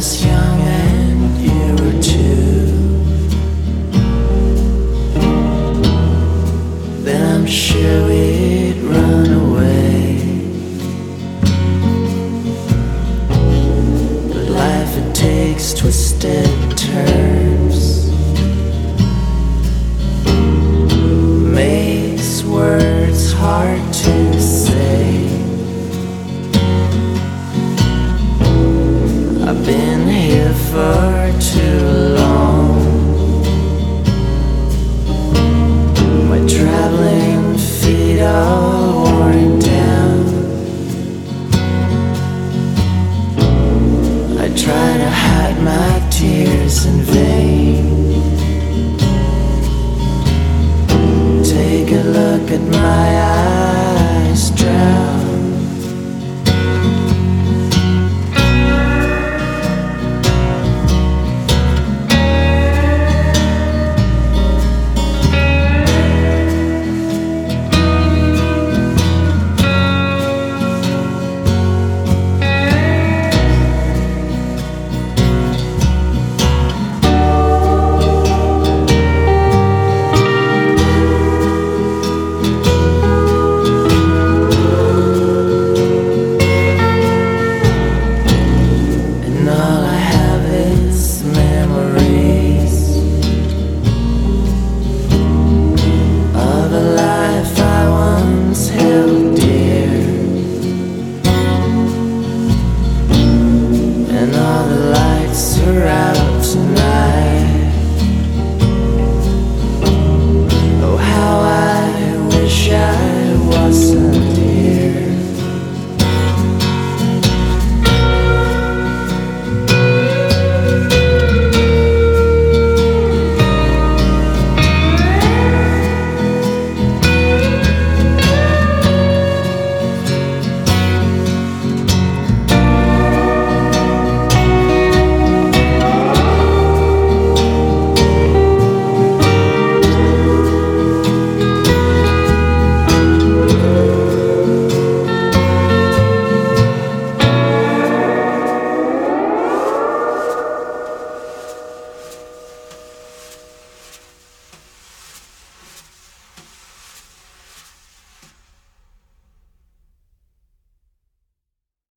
was young and you were too, then I'm sure we'd run away. But life, it takes twisted turns, makes words hard to say. I've been here for too long. My traveling feet all worn down. I try to hide my tears in vain. Take a look at my eyes.